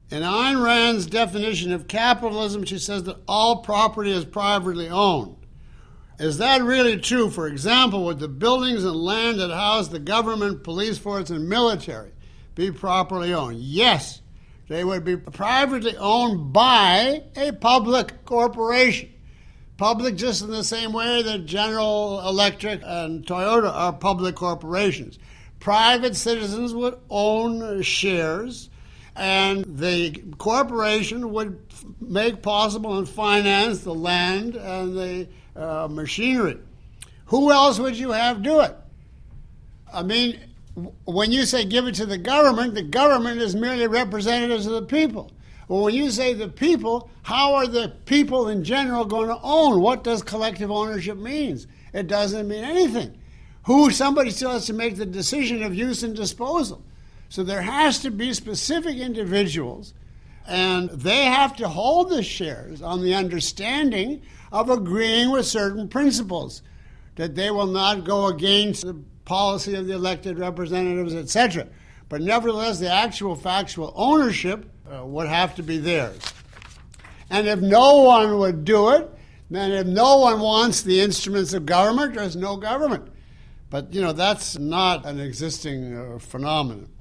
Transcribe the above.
In Ayn Rand's definition of capitalism, she says that all property is privately owned. Is that really true? For example, would the buildings and land that house the government, police force, and military be properly owned? Yes, they would be privately owned by a public corporation. Public just in the same way that General Electric and Toyota are public corporations. Private citizens would own shares, and the corporation would make possible and finance the land and the machinery. Who else would you have do it? I mean, when you say give it to the government is merely representatives of the people. Well, when you say the people, how are the people in general going to own? What does collective ownership mean? It doesn't mean anything. Somebody still has to make the decision of use and disposal. So there has to be specific individuals, and they have to hold the shares on the understanding of agreeing with certain principles, that they will not go against the policy of the elected representatives, etc. But nevertheless, the actual factual ownership would have to be theirs. And if no one would do it, then if no one wants the instruments of government, there's no government. But, that's not an existing phenomenon.